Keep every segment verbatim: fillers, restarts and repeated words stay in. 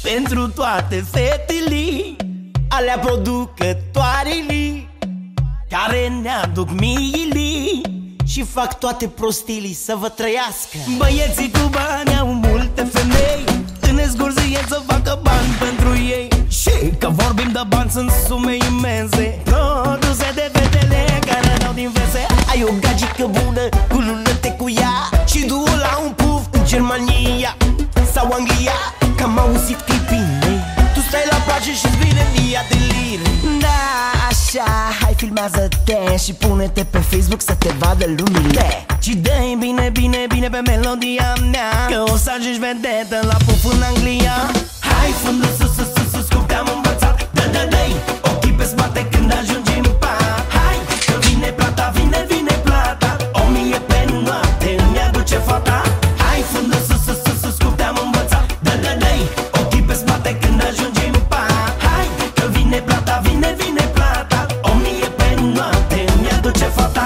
pentru toate fetele alea producătoarele care ne aduc miile și fac toate prostilii să vă trăiască. Băieții cu bani au multe femei, în zgurzie să facă bani pentru ei. Și că vorbim de bani, sunt sume imense produse de fetele care n-au din vese. Ai o gagică bună cu lunete cu ea și du-o la un puf în Germania sau Anglia, că am auzit că-i bine. Tu stai la pace și-ți vine via de lire. Da, așa, hai filmează-te și pune-te pe Facebook să te vadă lumile. Și dă-i bine, bine, bine pe melodia mea, că o să ajungi vedetă la puf în Anglia. Hai fundă sus, sus, sus, sus, cum te-am învățat. Dă-dă-dă-i, ochii pe spate când ajungi în pat. Hai, că vine plata, vine, vine plata. O mie pe noapte îmi aduce fata. Hai fundă sus, sus, sus, sus, cum te-am învățat. Dă-dă-dă-i, ochii pe spate când ajungi în pat. Hai, că vine plata, vine, vine plata. O mie pe noapte îmi aduce fata.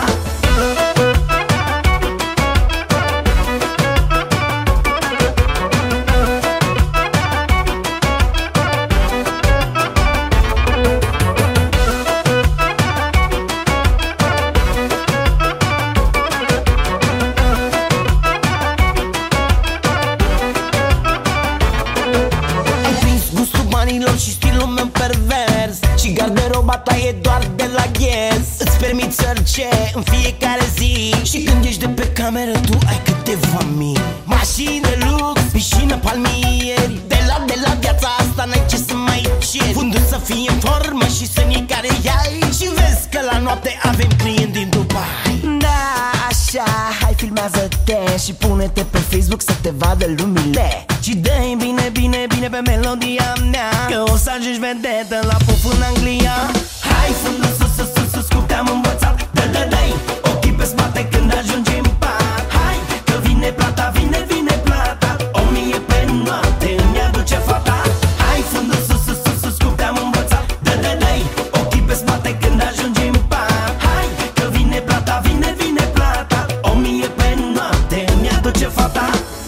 Și stilul meu pervers și garderoba ta e doar de la Guess. Îți permiți orice în fiecare zi și când ești de pe cameră tu ai câteva mii. Mașini de lux, piscină, palmieri. De la, de la viața asta n-ai ce să mai ceri. Fundul să fie în formă și să nie care i-ai. Și vezi că la noapte avem clienți din Dubai. Da, așa, hai filmează-te și pune-te pe Facebook să te vadă lumile. Și dă-i bine, bine, bine pe melodia mea, că o să ajungi vedetă la puf în Anglia. Hai fundă sus, sus, sus, sus, cum te-am învățat. Dă-dă-dă-i, ochii pe spate când ajungi în pat. Hai, că vine plata, vine, vine plata. O mie pe noapte îmi aduce fata. Hai fundă sus, sus, sus, sus, cum te-am învățat. Dă-dă-dă-i, ochii pe spate când ajungi în pat. Hai, că vine plata, vine, vine plata. O mie pe noapte îmi aduce fata.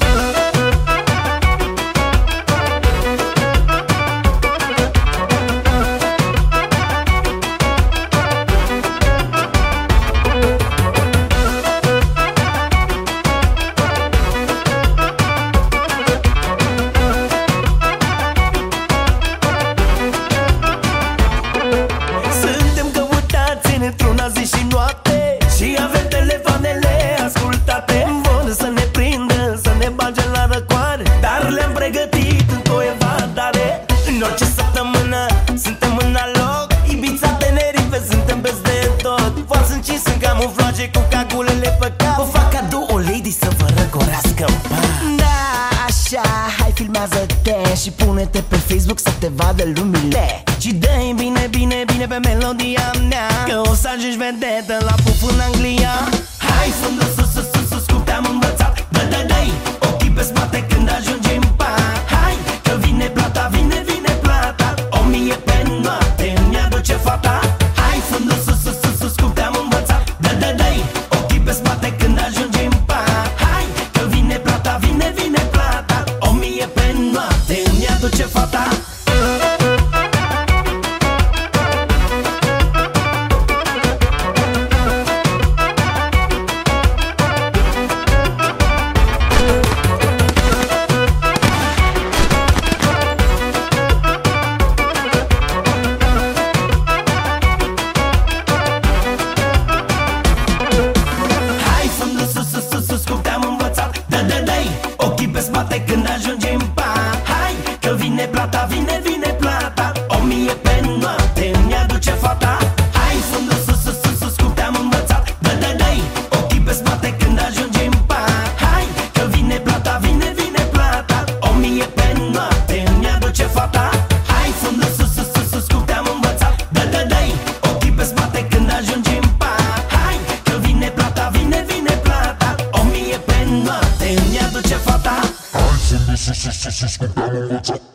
Într-una zi și noapte și avem telefoanele ascultate. Vor să ne prindă, să ne bage la răcoare, dar le-am pregătit în o evadare. În orice săptămână suntem în aloc, Ibiza, Tenerife, suntem peste tot. V-ați încis în camuflaje cu cagulele pe cap. Vă fac cadou o lady să vă răcorească în pat. Da, așa, hai filmează-te și pune-te pe Facebook să te vadă lumile. Și dă-i bine, bine, bine pe melodia mea, că o să ajungi vedetă la puf în Anglia. Hai fundă sus, sus, sus, sus, cum te-am învățat. Dă-dă-dă-i, ochii pe spate când ajungi în pat. Hai, că vine plata, vine, vine plata. O mie pe noapte îmi aduce fata. Hai fundă sus, sus, sus, sus, cum te-am învățat. Dă-dă-dă-i, ochii pe spate când ajungi în pat. Hai, că vine plata, vine, vine plata. O mie pe noapte îmi aduce fata. Pe spate când ajungi în pat. Hai, că vine plata, vine, vine plata. O mie pe noapte îmi aduce fata. Hai, fundă sus, sus, sus, sus, cum te-am învățat. Dă-dă-dă-i, ochii pe spate când ajungi în pat. Hai, că vine plata, vine, vine plata. O mie pe noapte îmi aduce fata. Hai, fundă sus, sus, sus, sus, cum te-am învățat. Dă-dă-dă-i, ochii pe spate când ajungi în pat. Hai, că vine plata, vine, vine plata. O mie pe noapte îmi aduce fata. Hai fundă sus, sus, sus, sus, cum te-am învățat.